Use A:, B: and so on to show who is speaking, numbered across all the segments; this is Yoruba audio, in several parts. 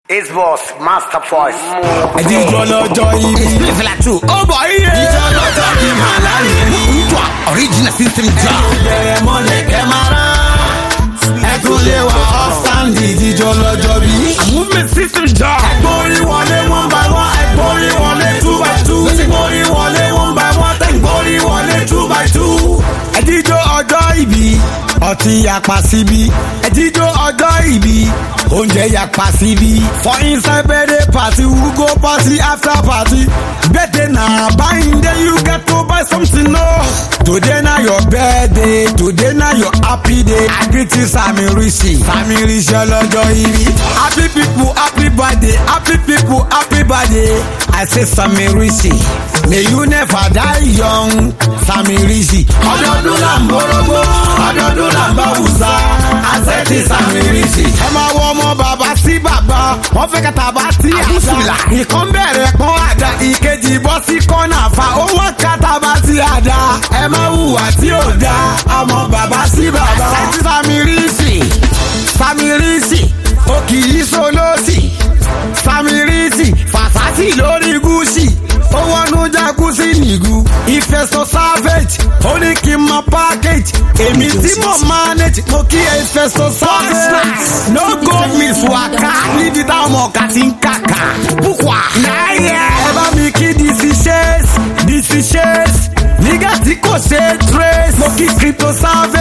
A: His boss, Master Voice.
B: Ẹ̀díjọ́ lọ́jọ́ ibi.
C: Ìsìlẹ̀ fìlà tù.
B: Ó bọ̀ iye.
C: Ìjọ lọ́jọ́ kí màá láyé ní. Ntwa original system jà.
B: Bẹ̀rẹ̀ mọ́lẹ̀ kẹ́ máa rán. Ẹ̀kún lé wa ọ̀sáǹdì ìdíjọ́ lọ́jọ́ bí.
C: Movement system jà.
B: Ẹ̀gbórí wọlé one by one. Ẹ̀gbórí wọlé 2 by 2. Ẹ̀gbórí wọlé 1 by 1. Ẹ̀gbórí wọlé 2 by 2. Ẹ̀díjọ́ ọjọ́ ìbí. Ọtí yapa síbí. Ẹ̀díjọ́ ọjọ́ ìbí. Oúnjẹ yapa síbí. For inside birthday party, we go party after party. Birthday na buying day, you get to buy something no. Today na your birthday, today na your happy day. I greet you Sami Rishi. Sami Rishi ọlọ́jọ́ ìbí. Happy people, happy birthday. Happy people, happy birthday. I say Sami Rishi. May you never die young. Sami Rishi. Ọdọọdún là ń bọ̀rọ̀gbọ̀, ọdọọdún là ń bá wùsà. Àṣẹ ti Sami Rishi. Ẹ máa wọ ọmọ bàbá sí bàbá, wọ́n fẹ́ kẹta bá sí àdá. Ìkan bẹ̀rẹ̀ pọ́n àdá, ìkejì bọ́ sí kọ́nà fa. Ó wọ́n kẹta bá sí àdá. Ẹ má hùwà tí ò da, ọmọ bàbá sí bàbá. Àṣẹ ti Sami Rishi. Sami Rishi, ó kì í solóṣì. Sami Rishi, fàṣásì lórí gúúsì. Ó wọnú jacuzzi nìgú. Ìfẹ́ sọ savage, ó ní kí n mọ package. Èmi tí mo manage, mo kí ẹ ìfẹ́ sọ savage. No go miss waka, níbi táwọn ọmọ ọ̀ka ti ń kàkà. Bukwa náírà. Ẹ bá mi kí DC Chase. Nígbà tí kò ṣe trace. Mo kí crypto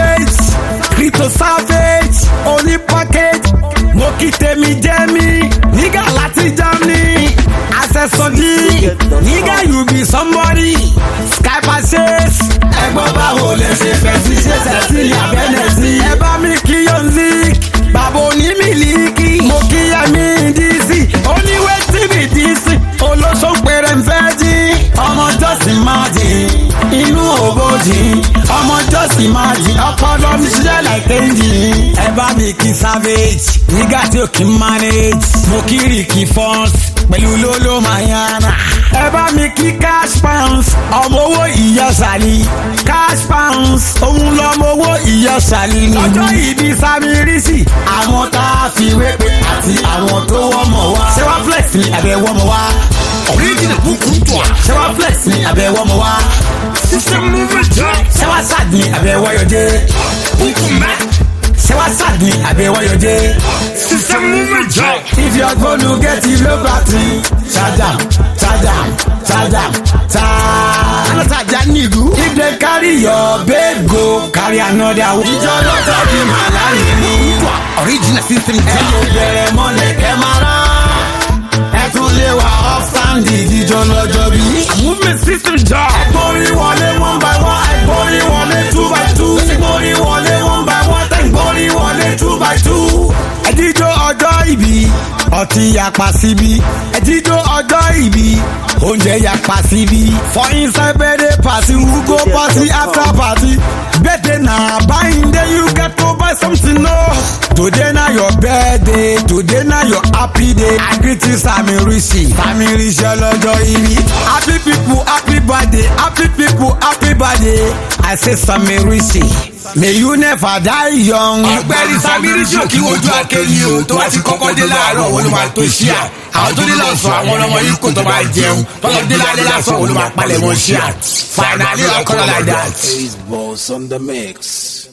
B: savage, oní package. Mo kí tèmi jẹ́mi, nígbà láti Germany. Accessory, nigga you be somebody. Sky passes. Ẹ̀gbọ́n báwo lè ṣe fẹ́ sí ṣe sẹ́sí abẹ́nẹ́sí. Ẹ bá mi kí Yonzik, bàbá oní mílíkì. Mo kí Yẹmí DC, oníwé TV DC. Olóṣó péré ń fẹ́ jí. Ọmọ jọ́sìn máa jìn, inú òbòjì. Ọmọ jọ́sìn máa jìn, ọpọlọ mi ṣiṣẹ́ like engine. Ẹ bá mi kí Savage, nígbà tí ó kì í manage. Mo kí Ricky Fons pẹ̀lú lolo mayana. Ẹ bá mi kí Cash Pounds, ọmọ owó ìyọ̀sàlì. Cash Pounds, òun lọmọ owó ìyọ̀sàlì ni. Lọ́jọ́ ìbí Sami Rishi, àwọn tá a fi wépè àti àwọn tó wọ́n mọ̀ wá. Ṣé wá flex ni àbẹ̀ wọ́n mọ̀ wá?
C: Original buku ntwa.
B: Ṣé wá flex ni àbẹ̀ wọ́n mọ̀ wá?
C: System movement jà.
B: Ṣé wá sad ni àbẹ̀ wọ́yọ̀dé?
C: Buku mẹ́.
B: Ṣé wá sad ni àbẹ̀ wọ́yọ̀dé?
C: System movement jà.
B: If you're gonna get it low battery, charge am. Charge niggu. If they carry your babe go, carry another one. Ìjọ lọ́jọ́ kí màá láyé ní.
C: Ntwa original system jà.
B: Ẹ̀yin bẹ̀rẹ̀ mọ́lẹ̀ kẹ́ máa rán. Ẹ̀kún lé wa ọ̀sáǹdì ìdíjọ lọ́jọ́ bí.
C: Movement system jà.
B: Ẹ̀gbórí wọlé 1 by 1. Ẹ̀gbórí wọlé 2 by 2. Ẹ̀gbórí wọlé 1 by 1. Ẹ̀gbórí wọlé 2 by 2. Ẹ̀díjọ́ ọjọ́ ìbí. Ọtí yapa síbí. Ẹ̀díjọ́ ọjọ́ ìbí. Oúnjẹ yapa síbí. For inside birthday party, we go party after party. Birthday na buying day, you get to buy something no. Today na your birthday, today na your happy day. I greet you Sami Rishi. Sami Rishi ọlọ́jọ́ ìbí. Happy people, happy birthday. Happy people, happy birthday. I say Sami Rishi. May you never die young.
C: Ọ̀gbẹ́ni Sami Rishi ò kí wojú akéyí o. Tó bá ti kọ́kọ́ dé láàárọ̀ wọn ló máa tó ṣíà. Àwọn tó dé lọ́sàn-án àwọn ọmọ yìí kò tó máa jẹun. Tọ́lọ́ dé lálẹ́ lásán wọn ló máa palẹ̀ wọn ṣíà. Finally, I call it like that.
D: Boss on the mix.